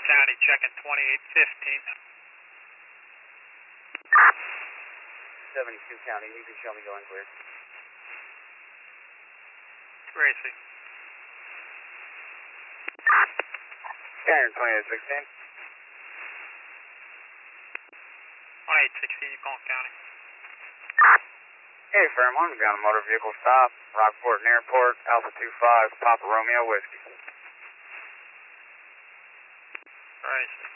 County checking 2815. 72 County, you can show me going clear. Gracie. County 2816. 2816, Yukon County. Hey, Fairmont, we got a motor vehicle stop, Rockport and Airport, Alpha 25, Papa Romeo Whiskey. Gracie.